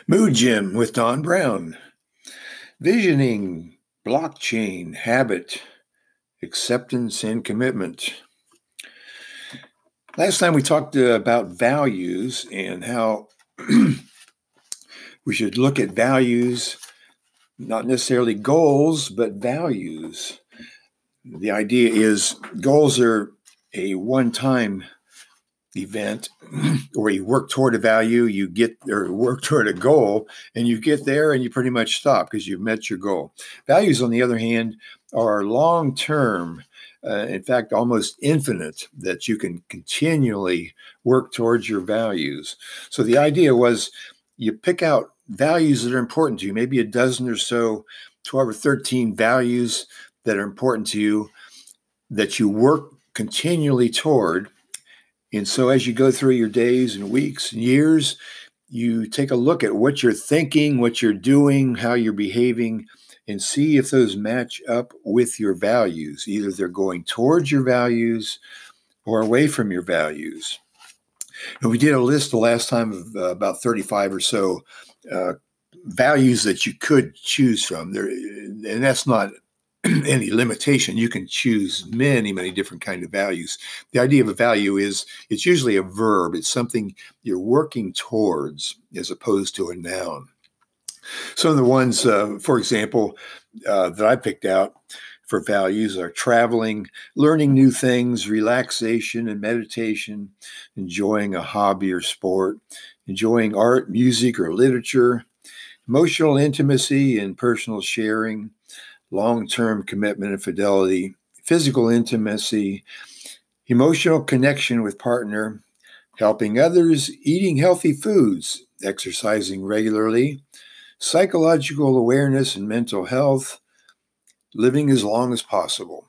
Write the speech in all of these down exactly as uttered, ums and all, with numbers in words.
Mood Gym with Don Brown. Visioning, blockchain, habit, acceptance, and commitment. Last time we talked uh, about values and how we should look at values, not necessarily goals, but values. The idea is goals are a one-time event where you work toward a value, you get or work toward a goal, and you get there and you pretty much stop because you've met your goal. Values, on the other hand, are long-term, uh, in fact, almost infinite, that you can continually work towards your values. So the idea was you pick out values that are important to you, maybe a dozen or so, twelve or thirteen values that are important to you that you work continually toward. And so as you go through your days and weeks and years, you take a look at what you're thinking, what you're doing, how you're behaving, and see if those match up with your values. Either they're going towards your values or away from your values. And we did a list the last time of uh, about thirty-five or so uh, values that you could choose from. There, and that's not any limitation. You can choose many, many different kind of values. The idea of a value is it's usually a verb. It's something you're working towards as opposed to a noun. Some of the ones, uh, for example, uh, that I picked out for values are traveling, learning new things, relaxation and meditation, enjoying a hobby or sport, enjoying art, music, or literature, emotional intimacy and personal sharing, long-term commitment and fidelity, physical intimacy, emotional connection with partner, helping others, eating healthy foods, exercising regularly, psychological awareness and mental health, living as long as possible.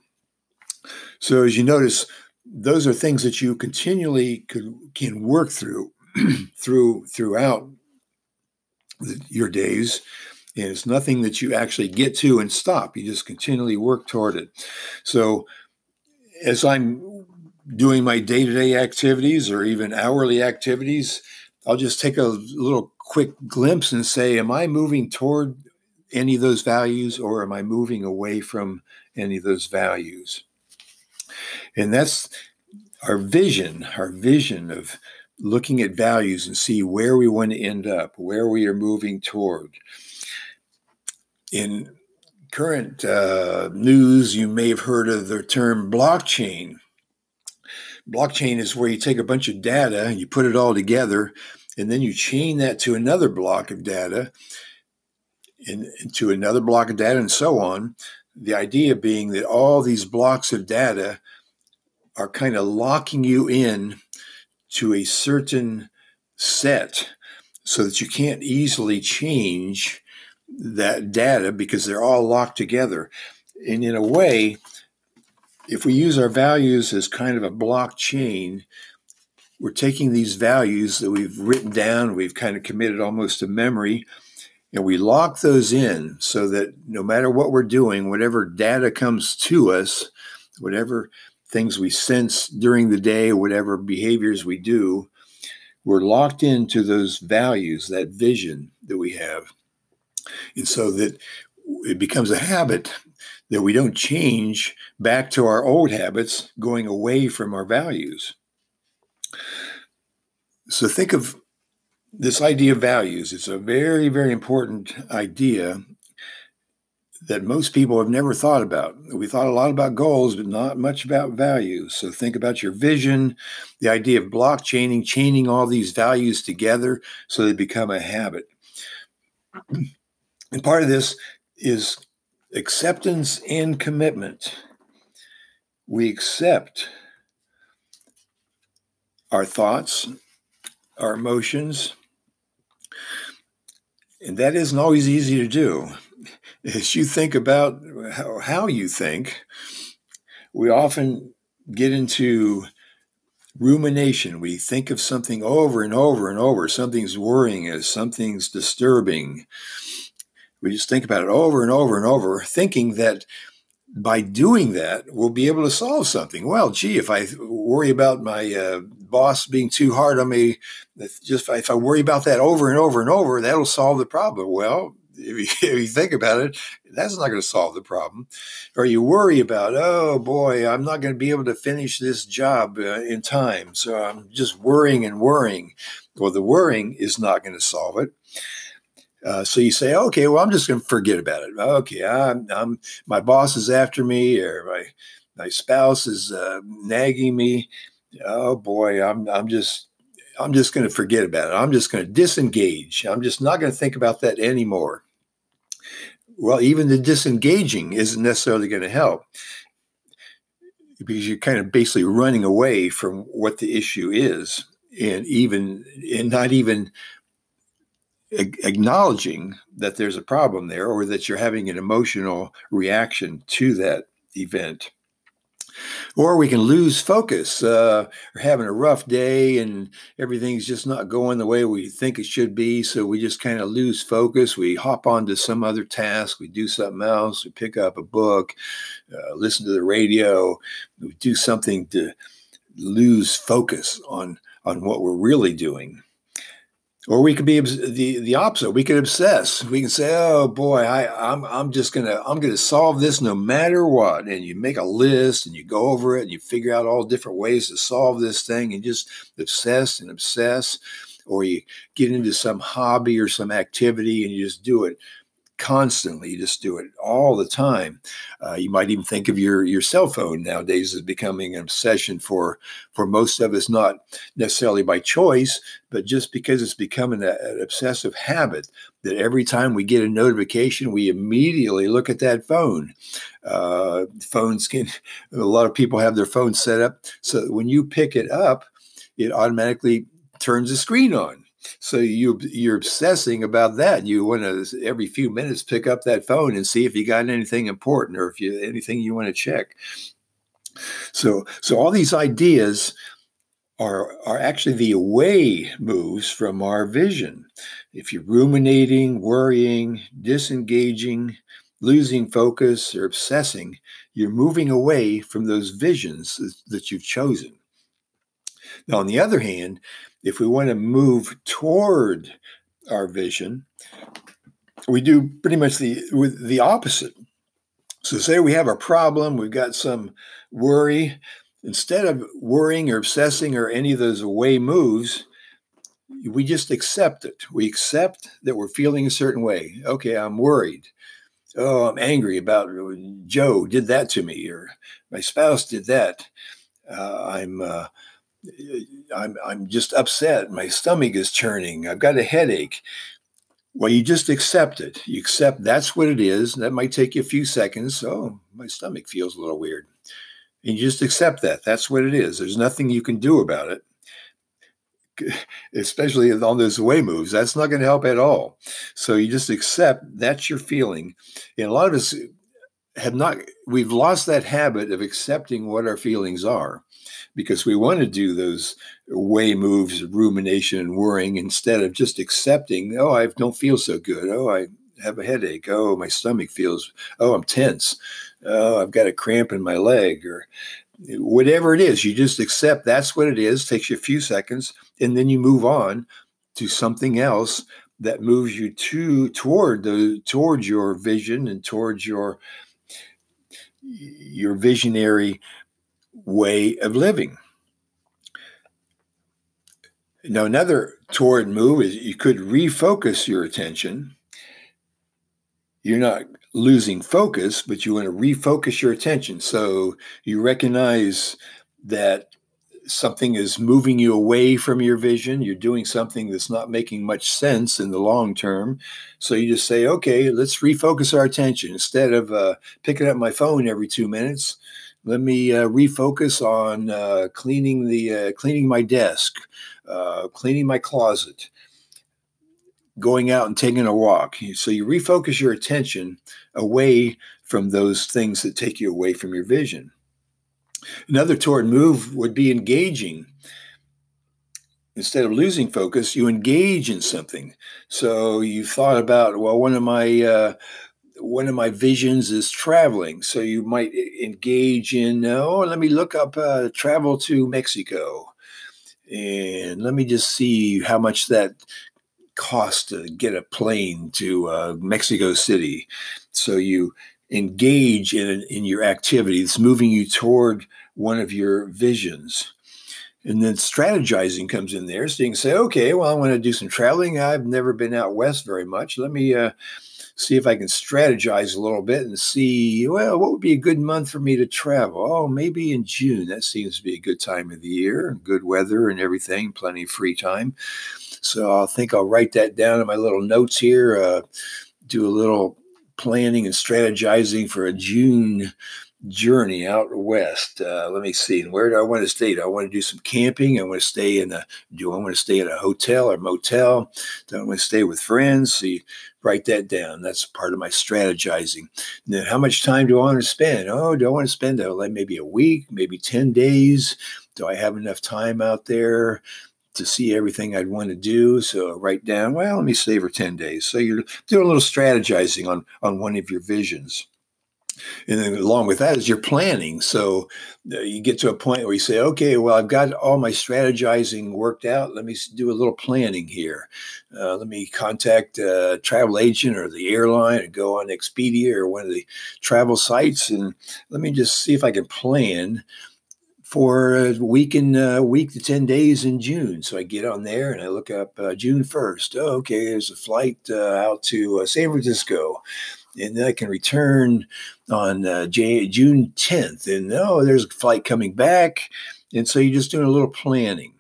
So as you notice, those are things that you continually could, can work through, through throughout the, your days. And it's nothing that you actually get to and stop. You just continually work toward it. So as I'm doing my day-to-day activities or even hourly activities, I'll just take a little quick glimpse and say, am I moving toward any of those values or am I moving away from any of those values? And that's our vision, our vision of looking at values and see where we want to end up, where we are moving toward. In current uh, news, you may have heard of the term blockchain. Blockchain is where you take a bunch of data and you put it all together, and then you chain that to another block of data, and to another block of data, and so on. The idea being that all these blocks of data are kind of locking you in to a certain set so that you can't easily change that data because they're all locked together. And in a way, if we use our values as kind of a blockchain, we're taking these values that we've written down, we've kind of committed almost to memory, and we lock those in so that no matter what we're doing, whatever data comes to us, whatever things we sense during the day, whatever behaviors we do, we're locked into those values, that vision that we have. And so that it becomes a habit that we don't change back to our old habits, going away from our values. So think of this idea of values. It's a very, very important idea that most people have never thought about. We thought a lot about goals, but not much about values. So think about your vision, the idea of blockchaining, chaining all these values together so they become a habit. And part of this is acceptance and commitment. We accept our thoughts, our emotions, and that isn't always easy to do. As you think about how, how you think, we often get into rumination. We think of something over and over and over. Something's worrying us, something's disturbing. We just think about it over and over and over, thinking that by doing that, we'll be able to solve something. Well, gee, if I worry about my uh, boss being too hard on me. If just if I worry about that over and over and over, that'll solve the problem. Well, if you, if you think about it, that's not going to solve the problem. Or you worry about, oh boy, I'm not going to be able to finish this job uh, in time. So I'm just worrying and worrying. Well, the worrying is not going to solve it. Uh, so you say, okay, well, I'm just going to forget about it. Okay, I'm, I'm, my boss is after me, or my my spouse is uh, nagging me. Oh boy, I'm I'm just I'm just going to forget about it. I'm just going to disengage. I'm just not going to think about that anymore. Well, even the disengaging isn't necessarily going to help, because you're kind of basically running away from what the issue is, and even and not even acknowledging that there's a problem there, or that you're having an emotional reaction to that event. Or we can lose focus. Uh, we're having a rough day and everything's just not going the way we think it should be. So we just kind of lose focus. We hop onto some other task. We do something else. We pick up a book, uh, listen to the radio. We do something to lose focus on, on what we're really doing. Or we could be the, the opposite. We could obsess. We can say, "Oh boy, I, I'm I'm just gonna I'm gonna solve this no matter what." And you make a list and you go over it and you figure out all different ways to solve this thing and just obsess and obsess. Or you get into some hobby or some activity and you just do it constantly. You just do it all the time. Uh, you might even think of your your cell phone nowadays as becoming an obsession for for most of us, not necessarily by choice, but just because it's becoming a, an obsessive habit that every time we get a notification, we immediately look at that phone. Uh, phones can, a lot of people have their phones set up so that when you pick it up, it automatically turns the screen on. So you, you're obsessing about that. You want to every few minutes pick up that phone and see if you got anything important or if you anything you want to check. So, so all these ideas are are actually the away moves from our vision. If you're ruminating, worrying, disengaging, losing focus, or obsessing, you're moving away from those visions that you've chosen. Now, on the other hand, if we want to move toward our vision, we do pretty much the with the opposite. So say we have a problem, we've got some worry. Instead of worrying or obsessing or any of those away moves, we just accept it. We accept that we're feeling a certain way. Okay, I'm worried. Oh, I'm angry about Joe did that to me, or my spouse did that. Uh, I'm uh, I'm I'm just upset. My stomach is churning. I've got a headache. Well, you just accept it. You accept that's what it is. That might take you a few seconds. Oh, my stomach feels a little weird. And you just accept that. That's what it is. There's nothing you can do about it, especially on those away moves. That's not going to help at all. So you just accept that's your feeling. And a lot of us have not, we've lost that habit of accepting what our feelings are, because we want to do those way moves of rumination and worrying instead of just accepting, oh, I don't feel so good. Oh, I have a headache. Oh, my stomach feels, oh, I'm tense. Oh, I've got a cramp in my leg, or whatever it is. You just accept that's what it is. Takes you a few seconds, and then you move on to something else that moves you to toward the towards your vision and towards your your visionary way of living. Now, another toward move is you could refocus your attention. You're not losing focus, but you want to refocus your attention. So you recognize that something is moving you away from your vision. You're doing something that's not making much sense in the long term. So you just say, okay, let's refocus our attention. Instead of uh, picking up my phone every two minutes, let me uh, refocus on uh, cleaning the uh, cleaning my desk, uh, cleaning my closet, going out and taking a walk. So you refocus your attention away from those things that take you away from your vision. Another toward move would be engaging. Instead of losing focus, you engage in something. So you thought about, well, one of my uh, one of my visions is traveling. So you might engage in, oh, let me look up uh, travel to Mexico. And let me just see how much that costs to get a plane to uh, Mexico City. So you engage in, in your activity that's moving you toward one of your visions. And then strategizing comes in there. So you can say, okay, well, I want to do some traveling. I've never been out west very much. Let me uh, see if I can strategize a little bit and see, well, what would be a good month for me to travel? Oh, maybe in June. That seems to be a good time of the year, good weather and everything, plenty of free time. So I think I'll write that down in my little notes here, uh, do a little planning and strategizing for a June journey out west. Uh, let me see. And where do I want to stay? Do I want to do some camping? I want to stay in a, do I want to stay in a hotel or motel? Do I want to stay with friends? So you write that down. That's part of my strategizing. And then how much time do I want to spend? Oh, do I want to spend uh, like maybe a week, maybe ten days? Do I have enough time out there to see everything I'd want to do? So I write down, well, let me stay for ten days. So you're doing a little strategizing on, on one of your visions. And then along with that is your planning. So uh, you get to a point where you say, okay, well, I've got all my strategizing worked out. Let me do a little planning here. Uh, let me contact a travel agent or the airline and go on Expedia or one of the travel sites. And let me just see if I can plan for a week and a uh, week to ten days in June. So I get on there and I look up uh, June first. Oh, okay, there's a flight uh, out to uh, San Francisco. And then I can return on uh, J- June tenth. And oh, there's a flight coming back. And so you're just doing a little planning.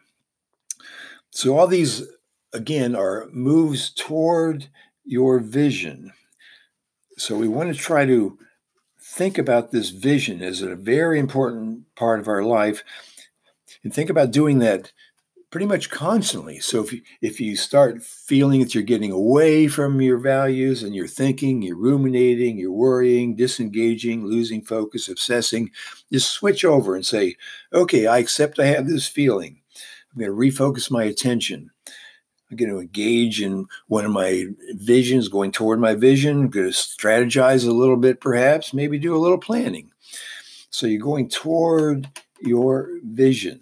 So all these, again, are moves toward your vision. So we want to try to think about this vision as a very important part of our life and think about doing that pretty much constantly. So if you, if you start feeling that you're getting away from your values and you're thinking, you're ruminating, you're worrying, disengaging, losing focus, obsessing, just switch over and say, okay, I accept I have this feeling. I'm going to refocus my attention. I'm going to engage in one of my visions, going toward my vision. I'm going to strategize a little bit, perhaps, maybe do a little planning. So you're going toward your vision.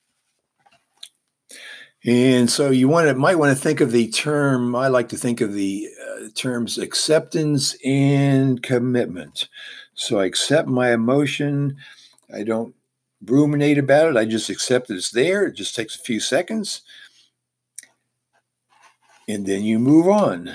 And so you want to, might want to think of the term, I like to think of the uh, terms acceptance and commitment. So I accept my emotion. I don't ruminate about it. I just accept that it's there. It just takes a few seconds. And then you move on.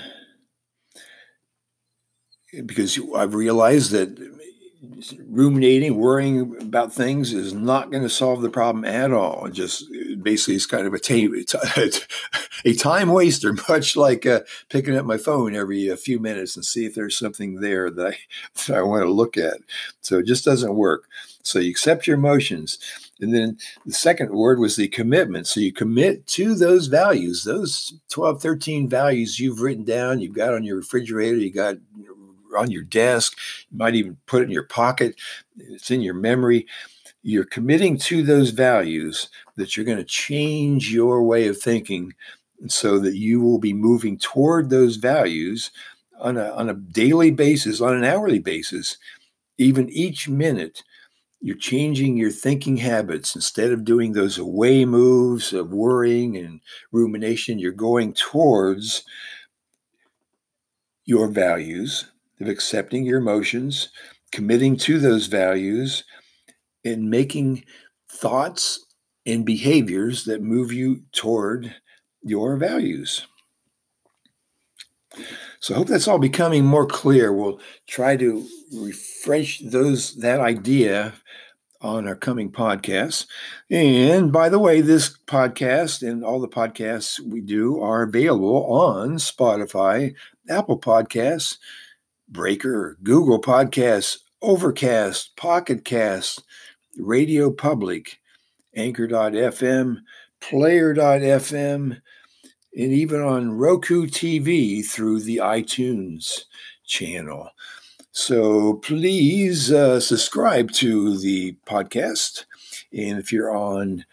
Because I've realized that ruminating, worrying about things is not going to solve the problem at all. It just basically it's kind of a, t- a time waster, much like uh, picking up my phone every uh, few minutes and see if there's something there that I, that I want to look at. So it just doesn't work. So you accept your emotions. And then the second word was the commitment. So you commit to those values, those twelve, thirteen values you've written down, you've got on your refrigerator, you got on your desk, you might even put it in your pocket. It's in your memory. You're committing to those values that you're going to change your way of thinking so that you will be moving toward those values on a, on a daily basis, on an hourly basis, even each minute. You're changing your thinking habits. Instead of doing those away moves of worrying and rumination, you're going towards your values of accepting your emotions, committing to those values, and making thoughts and behaviors that move you toward your values. So I hope that's all becoming more clear. We'll try to refresh those that idea on our coming podcasts. And by the way, this podcast and all the podcasts we do are available on Spotify, Apple Podcasts, Breaker, Google Podcasts, Overcast, Pocket Cast, Radio Public, Anchor dot f m, Player dot f m, and even on Roku T V through the iTunes channel. So please uh, subscribe to the podcast. And if you're on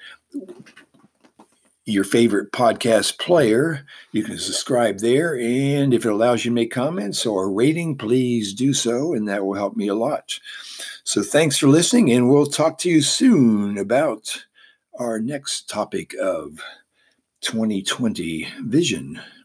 your favorite podcast player, you can subscribe there. And if it allows you to make comments or a rating, please do so. And that will help me a lot. So thanks for listening. And we'll talk to you soon about Our next topic of twenty twenty vision